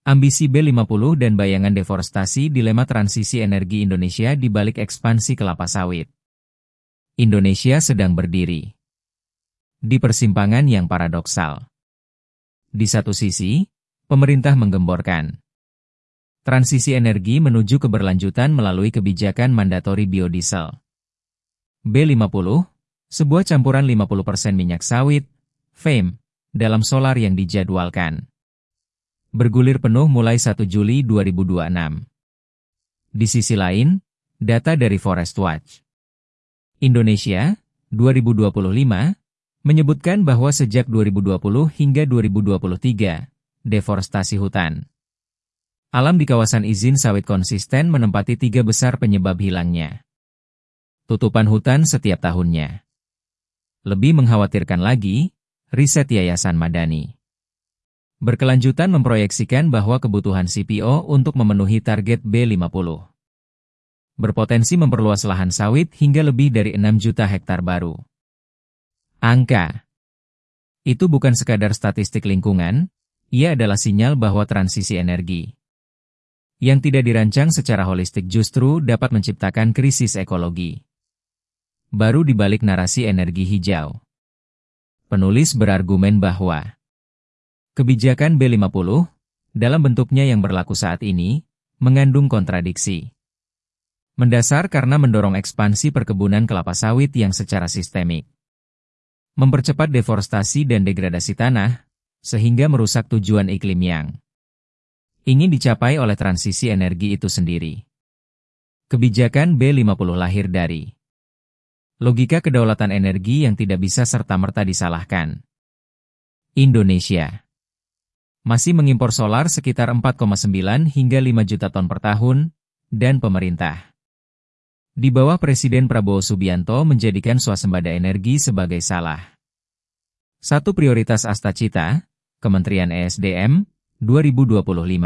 Ambisi B50 dan bayangan deforestasi dilema transisi energi Indonesia di balik ekspansi kelapa sawit. Indonesia sedang berdiri di persimpangan yang paradoksal. Di satu sisi, pemerintah menggemborkan transisi energi menuju keberlanjutan melalui kebijakan mandatori biodiesel. B50, sebuah campuran 50% minyak sawit, FAME, dalam solar yang dijadwalkan bergulir penuh mulai 1 Juli 2026. Di sisi lain, data dari Forest Watch Indonesia 2025 menyebutkan bahwa sejak 2020 hingga 2023, deforestasi hutan alam di kawasan izin sawit konsisten menempati 3 besar penyebab hilangnya tutupan hutan setiap tahunnya. Lebih mengkhawatirkan lagi, riset Yayasan Madani berkelanjutan memproyeksikan bahwa kebutuhan CPO untuk memenuhi target B50 berpotensi memperluas lahan sawit hingga lebih dari 6 juta hektar baru. Angka itu bukan sekadar statistik lingkungan, ia adalah sinyal bahwa transisi energi yang tidak dirancang secara holistik justru dapat menciptakan krisis ekologi baru di balik narasi energi hijau. Penulis berargumen bahwa kebijakan B50, dalam bentuknya yang berlaku saat ini, mengandung kontradiksi mendasar karena mendorong ekspansi perkebunan kelapa sawit yang secara sistemik mempercepat deforestasi dan degradasi tanah, sehingga merusak tujuan iklim yang ingin dicapai oleh transisi energi itu sendiri. Kebijakan B50 lahir dari logika kedaulatan energi yang tidak bisa serta-merta disalahkan. Indonesia masih mengimpor solar sekitar 4,9 hingga 5 juta ton per tahun, dan pemerintah di bawah Presiden Prabowo Subianto menjadikan swasembada energi sebagai salah satu prioritas Astacita, Kementerian ESDM, 2025.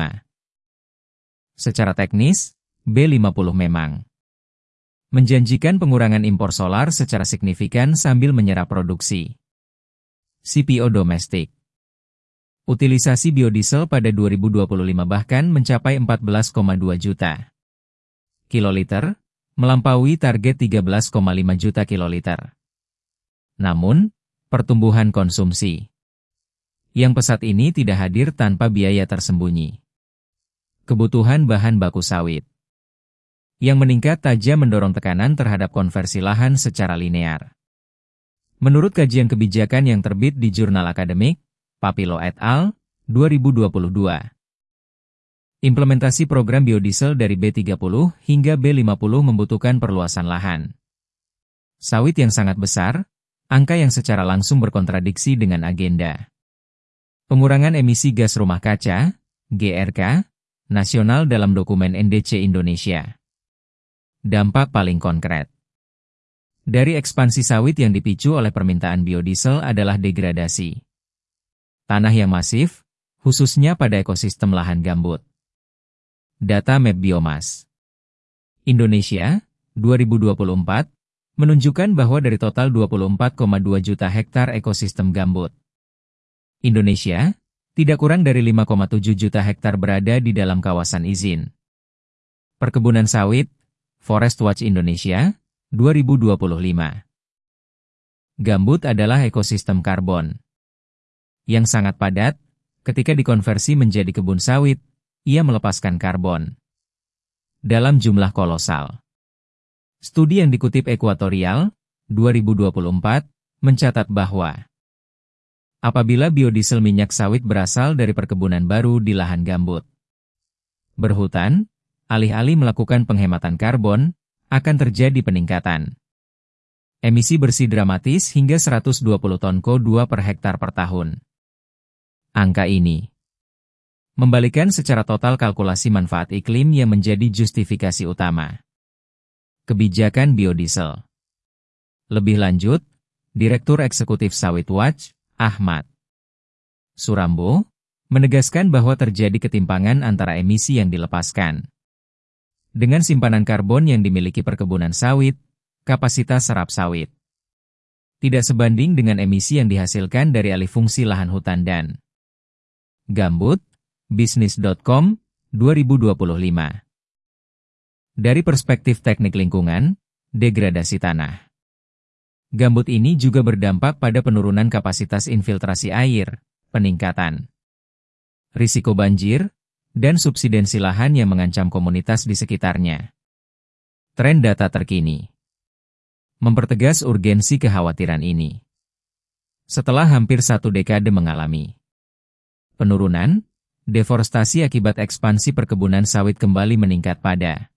Secara teknis, B50 memang menjanjikan pengurangan impor solar secara signifikan sambil menyerap produksi CPO domestik. Utilisasi biodiesel pada 2025 bahkan mencapai 14,2 juta kiloliter, melampaui target 13,5 juta kiloliter. Namun, pertumbuhan konsumsi yang pesat ini tidak hadir tanpa biaya tersembunyi. Kebutuhan bahan baku sawit yang meningkat tajam mendorong tekanan terhadap konversi lahan secara linear. Menurut kajian kebijakan yang terbit di jurnal akademik, Papilo et al., 2022. Implementasi program biodiesel dari B30 hingga B50 membutuhkan perluasan lahan sawit yang sangat besar, angka yang secara langsung berkontradiksi dengan agenda pengurangan emisi gas rumah kaca, GRK, nasional dalam dokumen NDC Indonesia. Dampak paling konkret dari ekspansi sawit yang dipicu oleh permintaan biodiesel adalah degradasi tanah yang masif, khususnya pada ekosistem lahan gambut. Data Map Biomas Indonesia, 2024, menunjukkan bahwa dari total 24,2 juta hektar ekosistem gambut Indonesia, tidak kurang dari 5,7 juta hektar berada di dalam kawasan izin perkebunan sawit, Forest Watch Indonesia, 2025. Gambut adalah ekosistem karbon yang sangat padat. Ketika dikonversi menjadi kebun sawit, ia melepaskan karbon dalam jumlah kolosal. Studi yang dikutip Ekuatorial, 2024, mencatat bahwa apabila biodiesel minyak sawit berasal dari perkebunan baru di lahan gambut berhutan, alih-alih melakukan penghematan karbon, akan terjadi peningkatan emisi bersih dramatis hingga 120 ton CO2 per hektar per tahun. Angka ini membalikkan secara total kalkulasi manfaat iklim yang menjadi justifikasi utama kebijakan biodiesel. Lebih lanjut, Direktur Eksekutif Sawit Watch, Ahmad Surambo, menegaskan bahwa terjadi ketimpangan antara emisi yang dilepaskan dengan simpanan karbon yang dimiliki perkebunan sawit, kapasitas serap sawit tidak sebanding dengan emisi yang dihasilkan dari alih fungsi lahan hutan dan gambut, Bisnis.com, 2025. Dari perspektif teknik lingkungan, degradasi tanah. Gambut ini juga berdampak pada penurunan kapasitas infiltrasi air, peningkatan risiko banjir, dan subsidensi lahan yang mengancam komunitas di sekitarnya. Tren data terkini mempertegas urgensi kekhawatiran ini. Setelah hampir 1 dekade mengalami penurunan, deforestasi akibat ekspansi perkebunan sawit kembali meningkat pada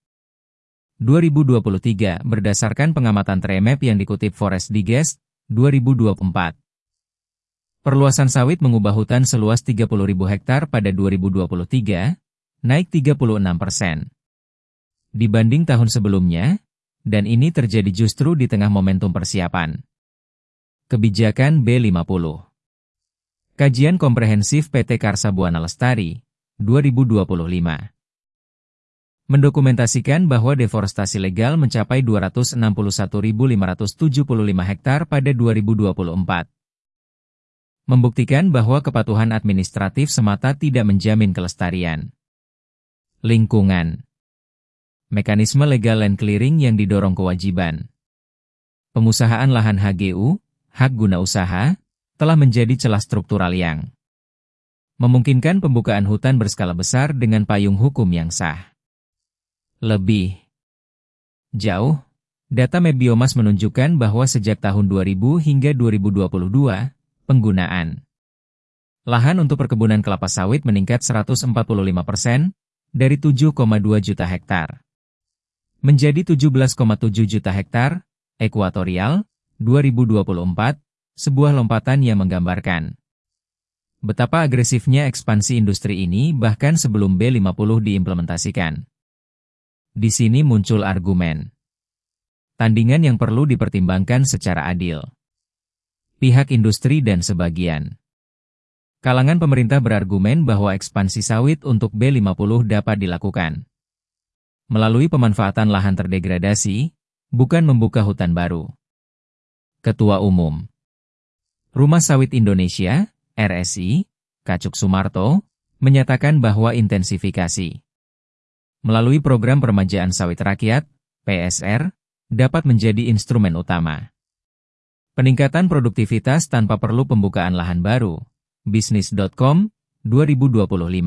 2023 berdasarkan pengamatan TREMEP yang dikutip Forest Digest, 2024. Perluasan sawit mengubah hutan seluas 30.000 hektar pada 2023, naik 36% dibanding tahun sebelumnya, dan ini terjadi justru di tengah momentum persiapan Kebijakan B50. Kajian Komprehensif PT Karsa Buana Lestari, 2025. Mendokumentasikan bahwa deforestasi legal mencapai 261.575 hektar pada 2024. Membuktikan bahwa kepatuhan administratif semata tidak menjamin kelestarian lingkungan. Mekanisme legal land clearing yang didorong kewajiban pengusahaan lahan HGU, hak guna usaha, telah menjadi celah struktural yang memungkinkan pembukaan hutan berskala besar dengan payung hukum yang sah. Lebih jauh, data Mebiomas menunjukkan bahwa sejak tahun 2000 hingga 2022, penggunaan lahan untuk perkebunan kelapa sawit meningkat 145% dari 7,2 juta hektar menjadi 17,7 juta hektar, ekuatorial, 2024, sebuah lompatan yang menggambarkan betapa agresifnya ekspansi industri ini bahkan sebelum B50 diimplementasikan. Di sini muncul argumen tandingan yang perlu dipertimbangkan secara adil. Pihak industri dan sebagian kalangan pemerintah berargumen bahwa ekspansi sawit untuk B50 dapat dilakukan melalui pemanfaatan lahan terdegradasi, bukan membuka hutan baru. Ketua Umum Rumah Sawit Indonesia, RSI, Kacuk Sumarto, menyatakan bahwa intensifikasi melalui program peremajaan sawit rakyat, PSR, dapat menjadi instrumen utama peningkatan produktivitas tanpa perlu pembukaan lahan baru. Bisnis.com, 2025.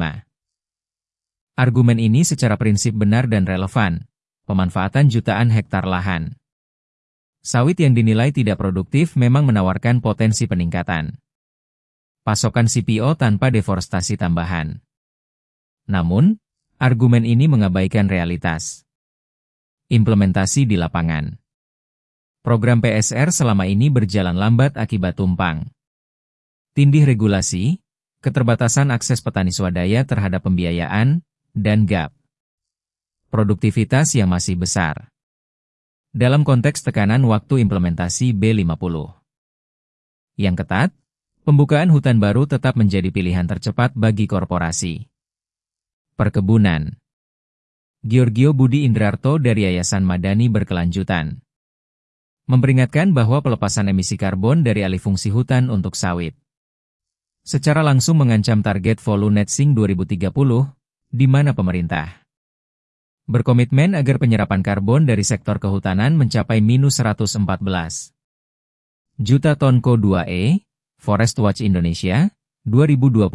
Argumen ini secara prinsip benar dan relevan. Pemanfaatan jutaan hektar lahan sawit yang dinilai tidak produktif memang menawarkan potensi peningkatan pasokan CPO tanpa deforestasi tambahan. Namun, argumen ini mengabaikan realitas implementasi di lapangan. Program PSR selama ini berjalan lambat akibat tumpang tindih regulasi, keterbatasan akses petani swadaya terhadap pembiayaan, dan gap produktivitas yang masih besar. Dalam konteks tekanan waktu implementasi B50 yang ketat, pembukaan hutan baru tetap menjadi pilihan tercepat bagi korporasi perkebunan. Giorgio Budi Indrarto dari Yayasan Madani Berkelanjutan memperingatkan bahwa pelepasan emisi karbon dari alih fungsi hutan untuk sawit secara langsung mengancam target volume net sink 2030, di mana pemerintah berkomitmen agar penyerapan karbon dari sektor kehutanan mencapai minus 114 juta ton CO2e, Forest Watch Indonesia, 2025.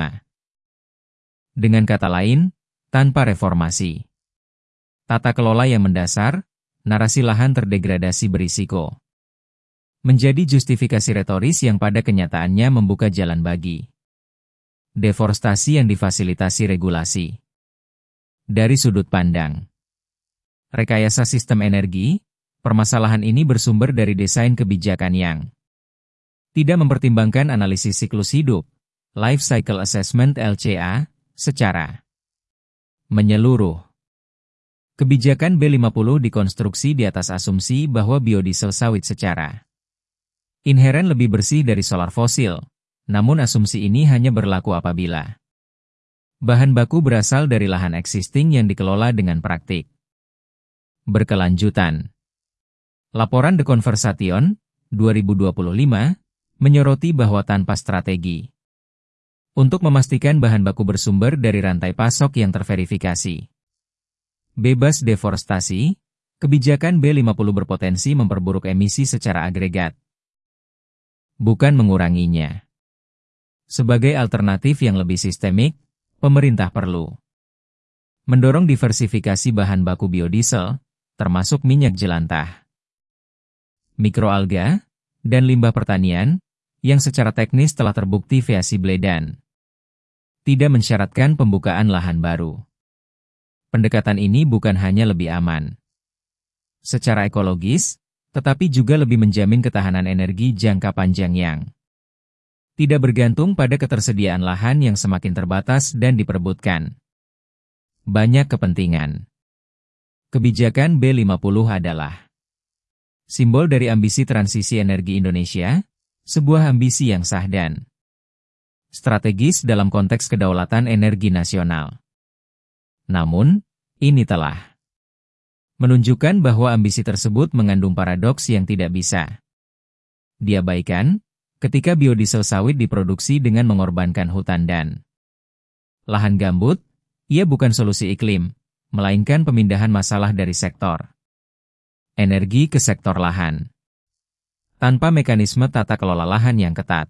Dengan kata lain, tanpa reformasi tata kelola yang mendasar, narasi lahan terdegradasi berisiko menjadi justifikasi retoris yang pada kenyataannya membuka jalan bagi deforestasi yang difasilitasi regulasi. Dari sudut pandang rekayasa sistem energi, permasalahan ini bersumber dari desain kebijakan yang tidak mempertimbangkan analisis siklus hidup, life cycle assessment LCA, secara menyeluruh. Kebijakan B50 dikonstruksi di atas asumsi bahwa biodiesel sawit secara inheren lebih bersih dari solar fosil, namun asumsi ini hanya berlaku apabila bahan baku berasal dari lahan existing yang dikelola dengan praktik berkelanjutan. Laporan The Conversation, 2025, menyoroti bahwa tanpa strategi untuk memastikan bahan baku bersumber dari rantai pasok yang terverifikasi. Bebas deforestasi, kebijakan B50 berpotensi memperburuk emisi secara agregat, bukan menguranginya. Sebagai alternatif yang lebih sistemik, pemerintah perlu mendorong diversifikasi bahan baku biodiesel, termasuk minyak jelantah, mikroalga, dan limbah pertanian, yang secara teknis telah terbukti feasible dan tidak mensyaratkan pembukaan lahan baru. Pendekatan ini bukan hanya lebih aman secara ekologis, tetapi juga lebih menjamin ketahanan energi jangka panjang yang tidak bergantung pada ketersediaan lahan yang semakin terbatas dan diperebutkan banyak kepentingan. Kebijakan B50 adalah simbol dari ambisi transisi energi Indonesia, sebuah ambisi yang sah dan strategis dalam konteks kedaulatan energi nasional. Namun, ini telah menunjukkan bahwa ambisi tersebut mengandung paradoks yang tidak bisa diabaikan ketika biodiesel sawit diproduksi dengan mengorbankan hutan dan lahan gambut. Ia bukan solusi iklim, melainkan pemindahan masalah dari sektor energi ke sektor lahan, tanpa mekanisme tata kelola lahan yang ketat,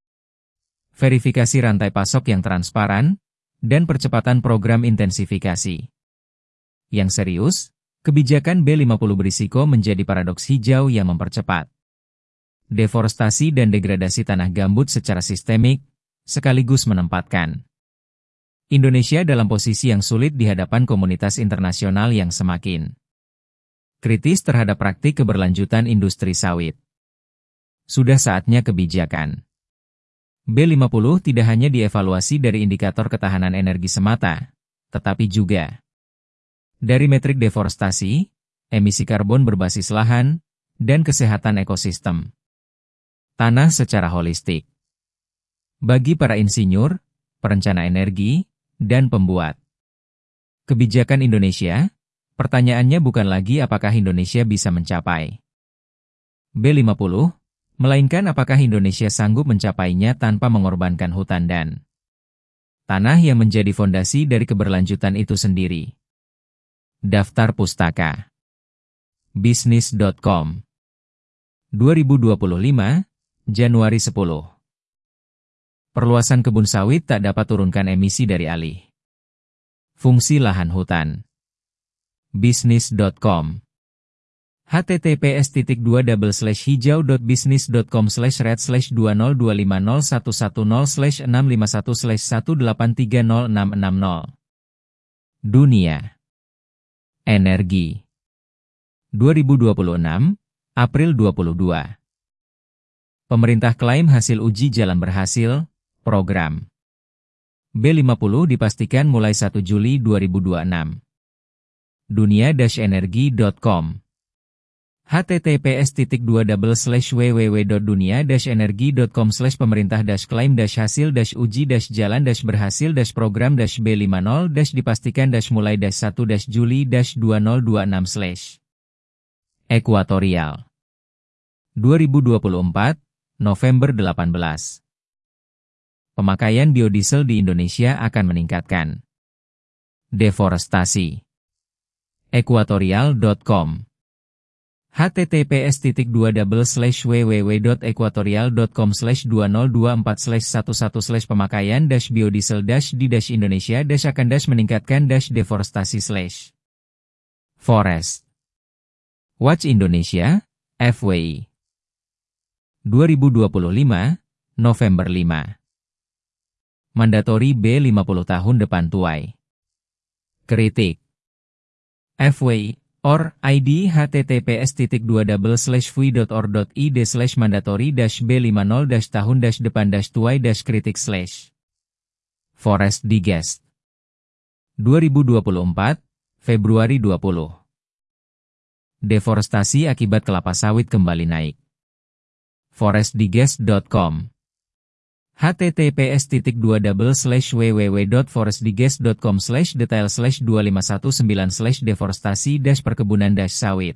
verifikasi rantai pasok yang transparan, dan percepatan program intensifikasi yang serius. Kebijakan B50 berisiko menjadi paradoks hijau yang mempercepat deforestasi dan degradasi tanah gambut secara sistemik, sekaligus menempatkan Indonesia dalam posisi yang sulit di hadapan komunitas internasional yang semakin kritis terhadap praktik keberlanjutan industri sawit. Sudah saatnya kebijakan B50 tidak hanya dievaluasi dari indikator ketahanan energi semata, tetapi juga dari metrik deforestasi, emisi karbon berbasis lahan, dan kesehatan ekosistem tanah secara holistik. Bagi para insinyur, perencana energi, dan pembuat kebijakan Indonesia, pertanyaannya bukan lagi apakah Indonesia bisa mencapai B50, melainkan apakah Indonesia sanggup mencapainya tanpa mengorbankan hutan dan tanah yang menjadi fondasi dari keberlanjutan itu sendiri. Daftar Pustaka Bisnis.com 2025, Januari 10. Perluasan kebun sawit tak dapat turunkan emisi dari alih fungsi lahan hutan. Bisnis.com https://hijau.bisnis.com/red/2025110/651/1830660. Dunia Energi 2026, April 22. Pemerintah klaim hasil uji jalan berhasil, program B50 dipastikan mulai 1 Juli 2026. Dunia-energi.com https://www.dunia-energi.com/pemerintah-klaim-hasil-uji-jalan-berhasil-program-B50 dipastikan-mulai-1 Juli-2026. Ekuatorial 2024, November 18. Pemakaian biodiesel di Indonesia akan meningkatkan deforestasi. Ekuatorial.com https://www.ekuatorial.com/2024/11/pemakaian-biodiesel-di-Indonesia- akan-meningkatkan-deforestasi/ Forest Watch Indonesia, FWI 2025, November 5. Mandatori B50 tahun depan tuai. Kritik FWI or ID https://fwi.org.id/mandatory-B50-tahun-depan-tuai-kritik/ Forest Digest 2024, Februari 20. Deforestasi akibat kelapa sawit kembali naik. forestdigest.com https://www.forestdigest.com/detail/251/deforestasi-perkebunan-sawit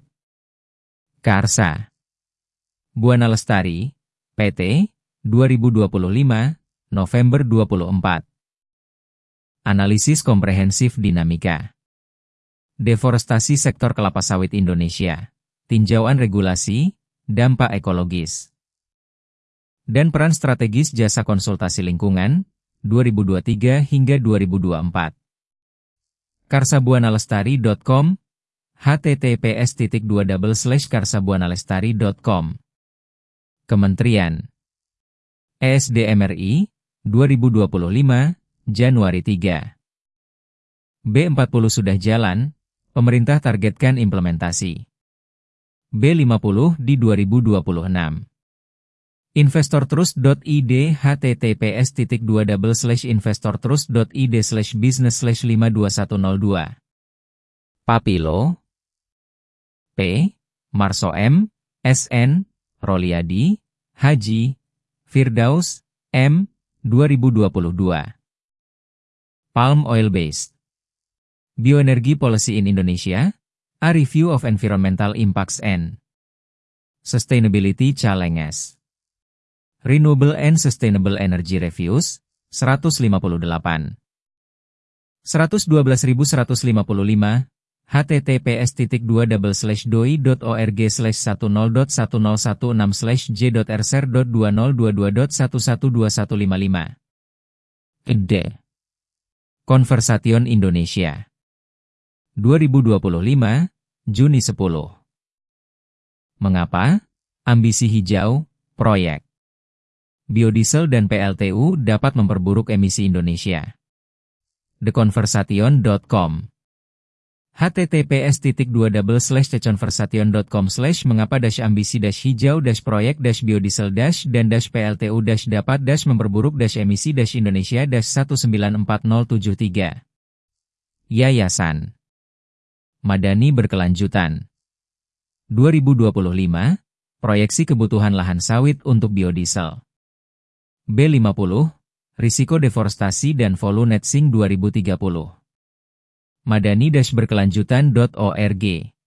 Karsa Buana Lestari, PT, 2025, November 24. Analisis komprehensif dinamika. Deforestasi sektor kelapa sawit Indonesia. Tinjauan regulasi, dampak ekologis. Dan peran strategis jasa konsultasi lingkungan, 2023 hingga 2024. karsabuanalestari.com, https://karsabuanalestari.com. Kementerian ESDM RI, 2025, Januari 3. B40 sudah jalan, pemerintah targetkan implementasi. B50 di 2026. Investortrust.id https://investortrust.id/business/52102. Papilo P. Marso M. SN. Roliadi, Haji, Firdaus, M. 2022. Palm Oil Based Bioenergy Policy in Indonesia, A Review of Environmental Impacts and Sustainability Challenges. Renewable and Sustainable Energy Reviews, 158. 112.155, https://doi.org/10.1016j.rser.2022.112155. D. Conversation Indonesia 2025, Juni 10. Mengapa? Ambisi hijau, proyek biodiesel dan PLTU dapat memperburuk emisi Indonesia. theconversation.com https://mengapa-ambisi-hijau-proyek-biodiesel-dan-PLTU- dapat-memperburuk-Indonesia-1940073. Yayasan Madani Berkelanjutan 2025, proyeksi kebutuhan lahan sawit untuk biodiesel. B50, risiko deforestasi dan volume net sink 2030. Madani-berkelanjutan.org